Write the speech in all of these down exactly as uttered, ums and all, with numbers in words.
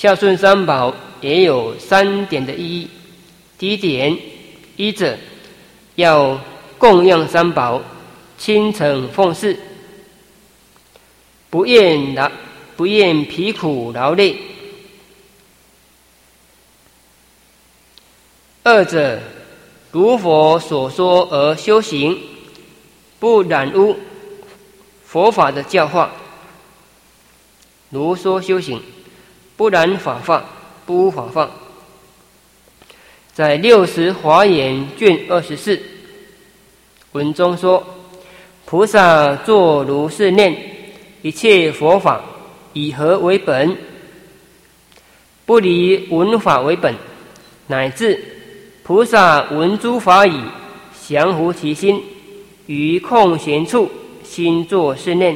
孝顺三宝也有三点的意义。第一点，一者要供养三宝，亲诚奉事，不厌劳不厌疲苦劳累；二者如佛所说而修行，不染污佛法的教化，如说修行，不染法放，不污法放。在六十华严卷二十四文中说，菩萨作如是念：一切佛法以何为本？不离闻法为本，乃至菩萨闻诸法已，降伏其心，于空闲处心作是念。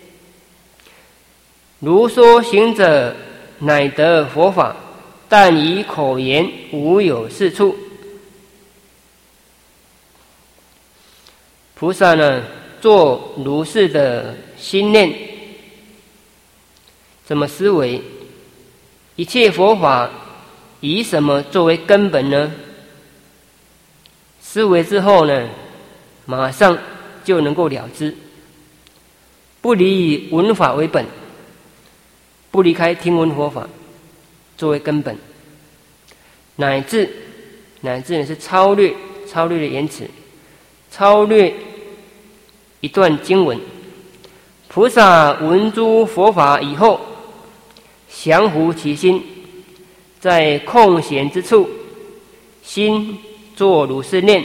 如说行者，乃得佛法，但以口言无有是处。菩萨呢，做如是的心念，怎么思维？一切佛法以什么作为根本呢？思维之后呢，马上就能够了知，不离闻法为本，不离开听闻佛法作为根本，乃至乃至呢是超略超略的言辞，超略一段经文。菩萨闻诸佛法以后，降伏其心，在空闲之处，心作如是念。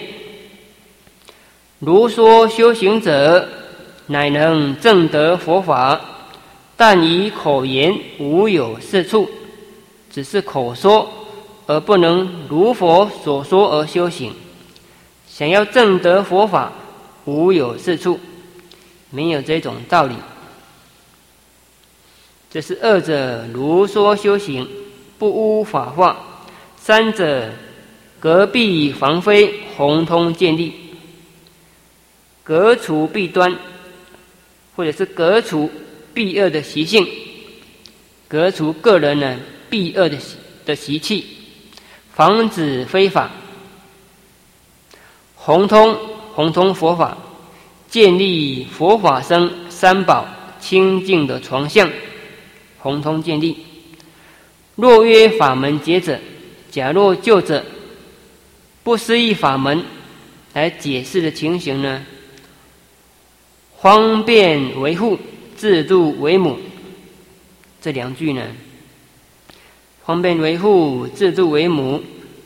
如说修行者，乃能证得佛法，但以口言无有是处，只是口说，而不能如佛所说而修行。想要证得佛法，无有是处，没有这种道理。这是二者如说修行，不污法化；三者隔壁防非，宏通见利，革除弊端，或者是革除弊恶的习性，革除个人呢弊恶的的习气，防止非法，宏通宏通佛法，建立佛法僧三宝清净的床相，宏通建立。若曰法门解者，假若就着不思议法门来解释的情形呢，方便为父，自度为母。这两句呢，方便为父，自度为母，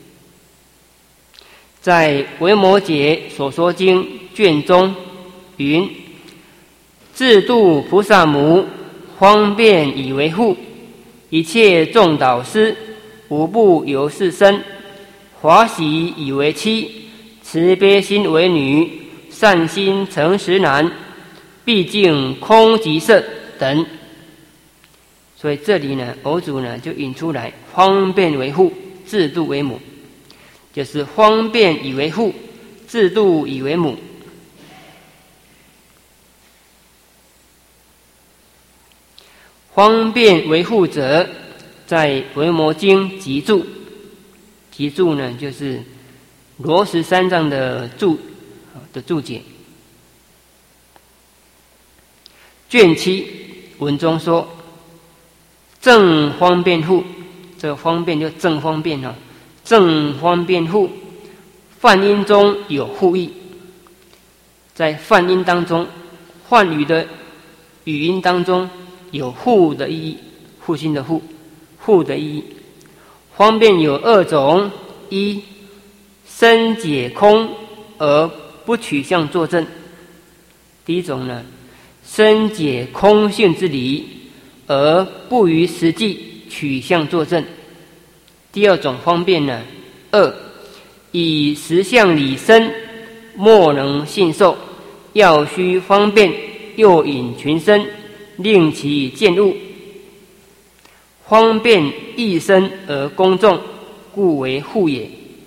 在维摩诘所说经卷中云：自度菩萨母，方便以为父，一切众导师，无不由是生，华喜以为妻，慈悲心为女，善心诚实男，毕竟空即色等。所以这里呢，偶主呢就引出来，方便为父，自度为母，就是方便以为父，自度以为母。方便为父者，在维摩经集注，集注呢就是罗什三藏的注的注解。卷七文中说，正方便护，这个方便就正方便啊，正方便护，梵音中有护义，在梵音当中，梵语的语音当中有护的意义，护心的护，护的意义。方便有二种：一，深解空而不取相作证；第一种呢，深解空性之理而不于实际取相作证。第二种方便呢，二，以实相理深，莫能信受，要须方便，诱引群生，令其见悟。方便益深而公众，故为护也。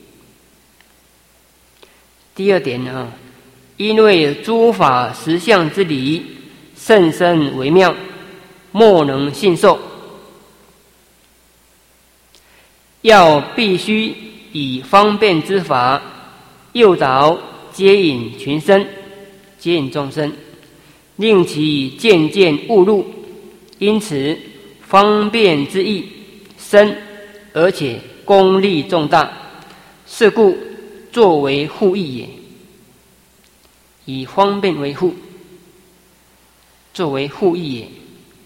第二点呢，因为诸法实相之理甚深微妙，莫能信受。 要必须以方便之法，诱导接引群生，接引众生，令其渐渐悟入。因此方便之意深，而且功力重大，是故作为护义也。以方便为护，作为护义也。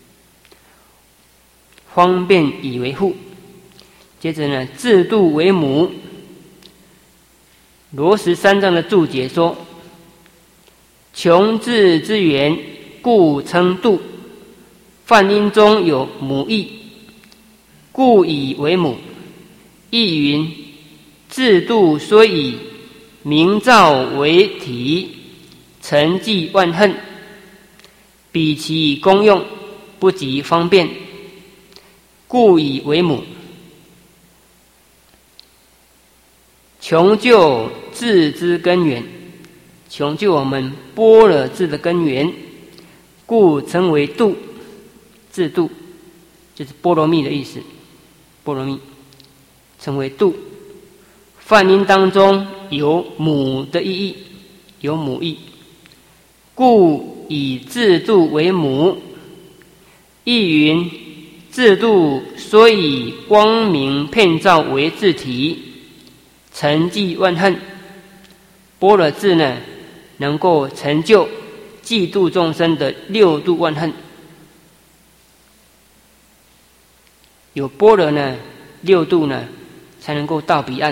方便以为护。接着呢，制度为母。罗什三藏的注解说：穷智之源，故称度。梵音中有母义，故以为母。亦云：制度虽以明照为体，沉寂万恨，比其功用，不及方便，故以为母。穷究智之根源，穷究我们般若智的根源，故称为度。智度就是波罗蜜的意思，波罗蜜称为度。梵音当中有母的意义，有母意，故以制度为母。亦云：制度虽以光明遍照为自体，沉寂万恨。般若智呢，能够成就嫉妒众生的六度万恨。有般若呢，六度呢，才能够到彼岸，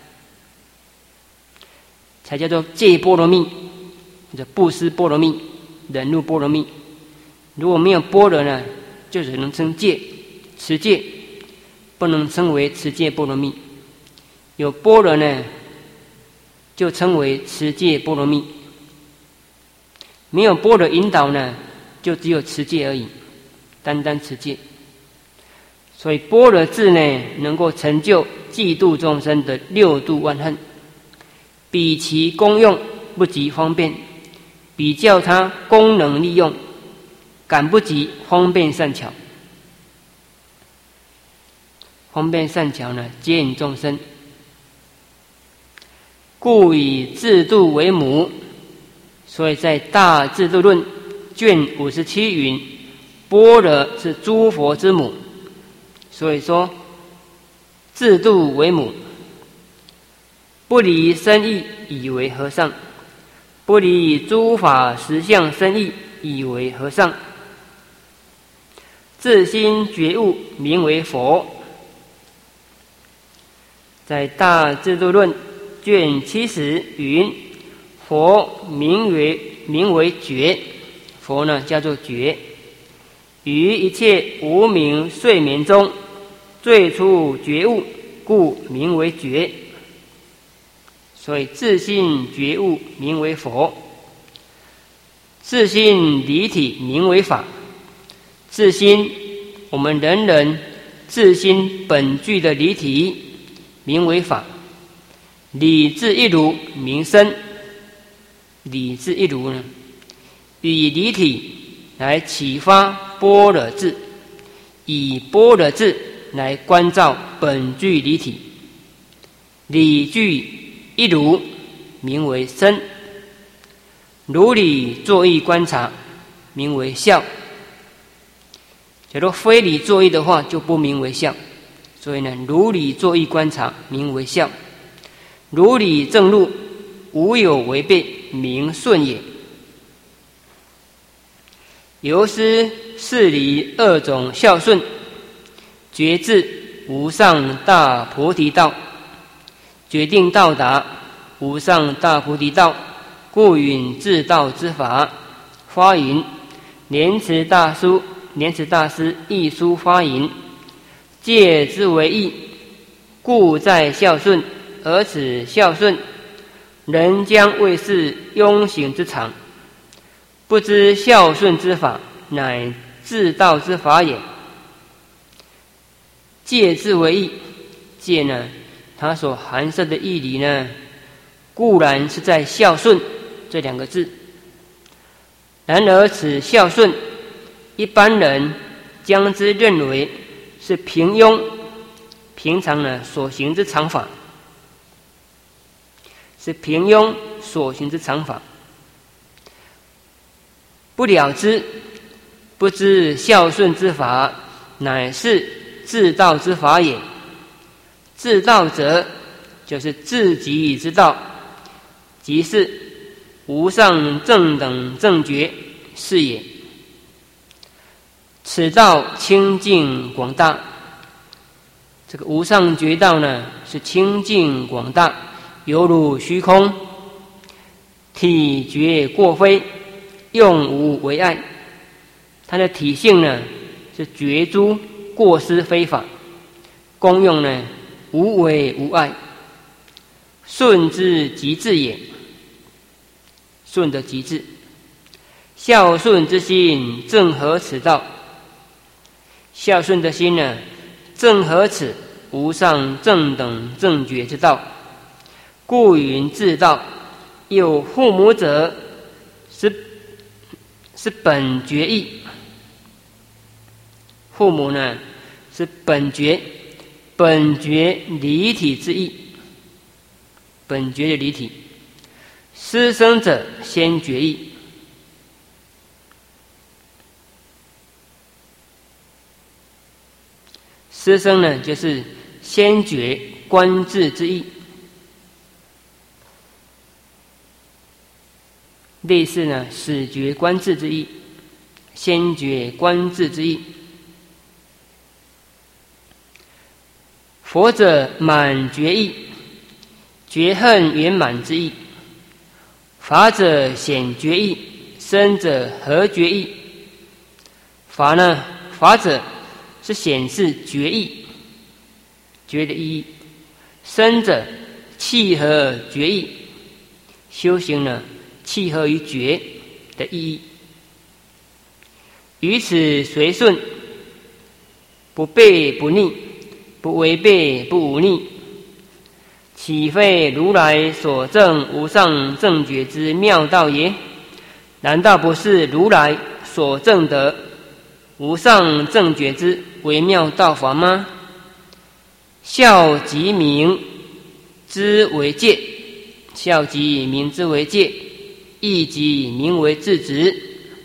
才叫做戒波罗蜜，或者布施波罗蜜、忍辱波罗蜜。如果没有般若呢，就只能称戒、持戒，不能称为持戒波罗蜜。有般若呢，就称为持戒波罗蜜。没有般若引导呢，就只有持戒而已，单单持戒。所以般若智呢，能够成就嫉妒众生的六度万恨，比其功用，不及方便。比较它功能利用，赶不及方便善巧。方便善巧呢，接引众生，故以制度为母。所以在大制度论卷五十七云：般若是诸佛之母。所以说，制度为母，不离深义以为和尚，不离诸法实相深义以为和尚。自心觉悟名为佛。在大制度论卷七十云：佛名为名为觉，佛呢叫做觉，于一切无明睡眠中最初觉悟，故名为觉。所以自性觉悟名为佛，自性离体名为法。自心，我们人人自心本具的离体名为法。理智一如名身，理智一如呢，以离体来启发般若智，以般若智来关照本具离体。理具一如名为身，如理作意观察名为相。假如非理作意的话，就不名为相。所以呢，如理作意观察名为相，如理正入，无有违背，名顺也。由是事理二种孝顺，决志无上大菩提道，决定到达无上大菩提道，故允至道之法。发云：莲池大师，莲池大师一书发言：戒之为义，故在孝顺，而此孝顺，人将为是庸行之常。不知孝顺之法，乃至道之法也。戒之为义，戒呢，它所含摄的义理呢，固然是在孝顺这两个字。然而此孝顺，一般人将之认为是平庸， 平常呢所行之常法，是平庸所行之常法。不了知，不知孝顺之法，乃是自道之法也。自道者，就是自己之道，即是无上正等正觉是也。此道清净广大，这个无上觉道呢，是清净广大，犹如虚空，体觉过非，用无为碍。它的体性呢，是觉诸过失非法，功用呢，无为无碍，顺之极致也。顺的极致，孝顺之心正合此道。孝顺的心呢，正合此无上正等正觉之道，故云自道。有父母者，是是本觉意。父母呢，是本觉，本觉离体之意，本觉的离体。师生者先觉意，师生呢，就是先觉观智之意，类似呢始觉观智之意，先觉观智之意。佛者满觉意，觉恨圆满之意。法者显觉意，生者合觉意。法呢，法者是显示觉意，觉的意义；生者契合觉意，修行呢契合于觉的意义。于此随顺，不悖不逆，不违背不忤逆，岂非如来所证无上正觉之妙道也？难道不是如来所证得无上正觉之微妙道法吗？孝即明之为戒，孝即明之为戒，义即明为至直。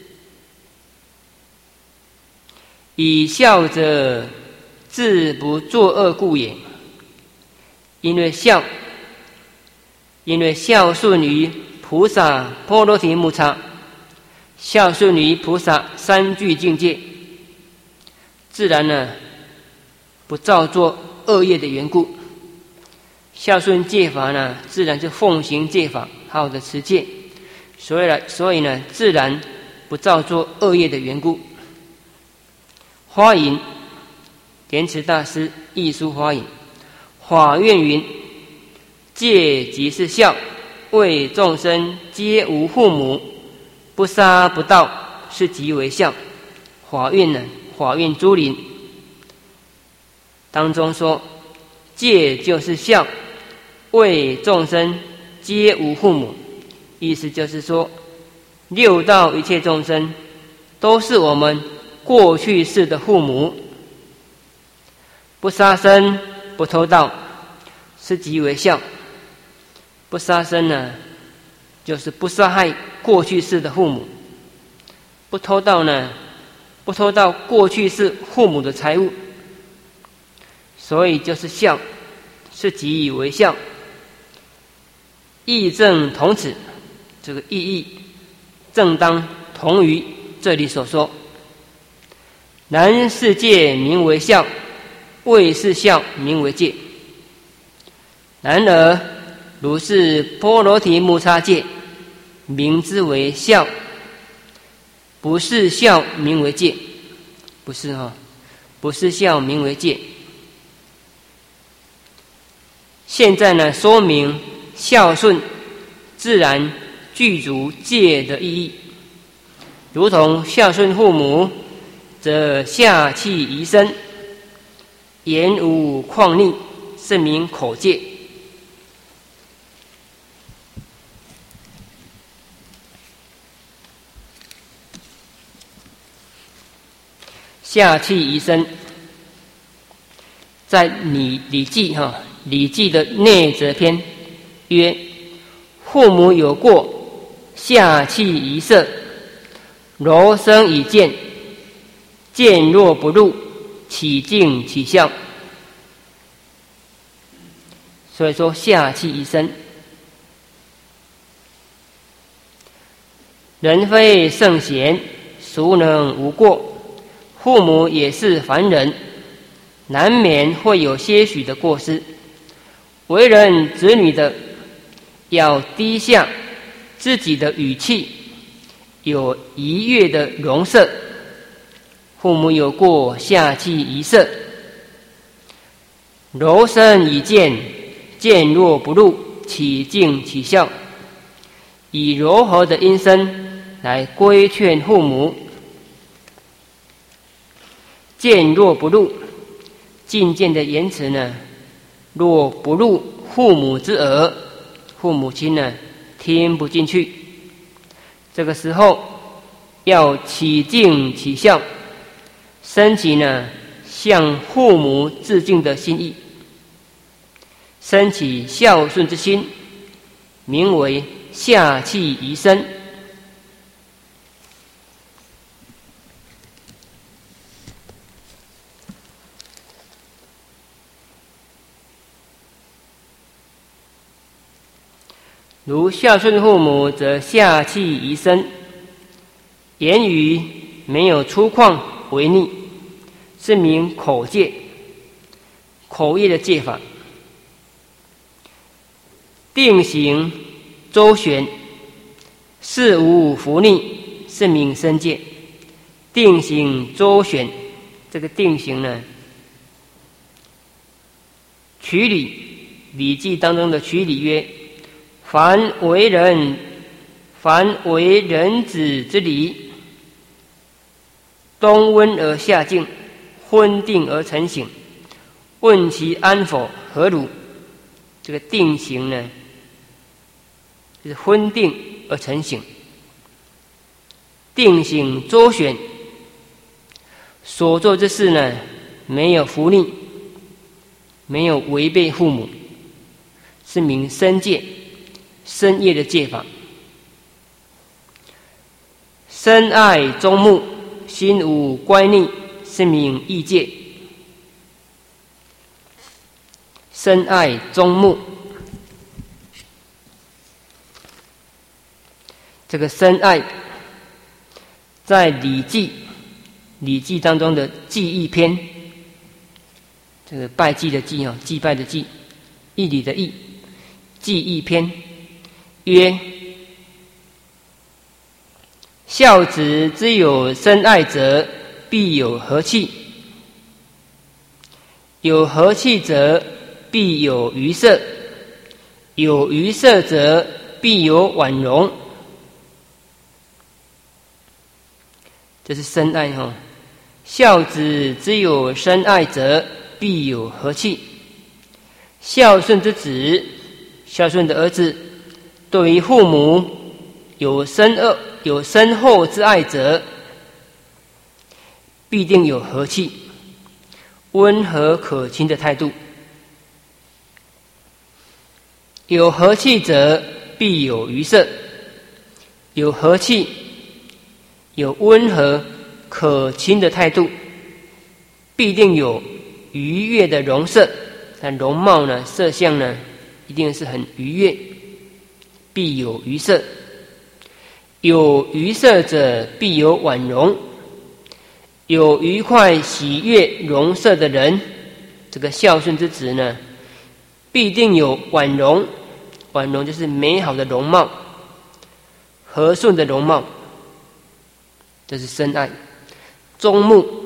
以孝者，自不作恶故也。因为孝，因为孝顺于菩萨波罗提木叉，孝顺于菩萨三具境界，自然呢不造作恶业的缘故。孝顺戒法呢，自然是奉行戒法，好好的持戒，所以呢，所以呢，自然不造作恶业的缘故。花引莲池大师译书花引，法愿云：戒即是孝，为众生皆无父母，不杀不盗，是即为孝。法愿呢，法愿珠林当中说，戒就是孝，为众生皆无父母，意思就是说，六道一切众生都是我们过去世的父母。不杀生，不偷盗，是即为孝。不杀生呢，就是不杀害过去世的父母；不偷盗呢，不偷盗过去世父母的财物。所以就是孝，是即以为孝。义正同此，这个意义正当同于这里所说。然是戒名为孝，谓是孝名为戒。然而如是波罗提木叉戒，名之为孝，不是孝名为戒，不是哈、哦，不是孝名为戒。现在呢，说明孝顺自然具足戒的意义，如同孝顺父母，则下气宜身，言无旷逆，是名口戒。下气宜身， 在礼礼记哈礼记的内则篇曰：父母有过，下气一色，柔声以谏，见若不入，起敬起笑。所以说下气一声，人非圣贤，孰能无过？父母也是凡人，难免会有些许的过失。为人子女的，要低下自己的语气，有愉悦的容色。父母有过，下气一色，柔声以谏，见若不入，起敬起笑，以柔和的音声来规劝父母。见若不入，进谏的言辞呢，若不入父母之耳，父母亲呢听不进去。这个时候要起敬起笑，升起呢向父母致敬的心意，升起孝顺之心，名为下气一声。如孝顺父母，则下气一声，言语没有粗犷违逆，是名口戒。口业的戒法，定行周旋，事无拂逆，是名身戒。定行周旋，这个定行呢，曲礼，礼记当中的曲礼曰：凡为人，凡为人子之礼，冬温而夏静，昏定而成醒，问其安否，何如？这个定行呢，就是昏定而成醒。定行周旋，所做之事呢，没有拂逆，没有违背父母，是名身戒。深业的戒法，深爱忠睦，心无乖逆，是名义戒。深爱忠睦，这个深爱，在《礼记》《礼记》当中的祭义篇，这个拜祭的祭啊，祭拜的祭，义理的义，祭义篇。曰：孝子之有深爱者，必有和气；有和气者，必有愉色；有愉色者，必有婉容。这是深爱哈。孝子之有深爱者，必有和气。孝顺之子，孝顺的儿子，对于父母有深恶、有深厚之爱者，必定有和气、温和可亲的态度。有和气者，必有愉色；有和气、有温和可亲的态度，必定有愉悦的容色。但容貌呢、色相呢，一定是很愉悦。必有愉色，有愉色者，必有婉容。有愉快喜悦容色的人，这个孝顺之子呢，必定有婉容。婉容就是美好的容貌，和顺的容貌，这是深爱。忠睦，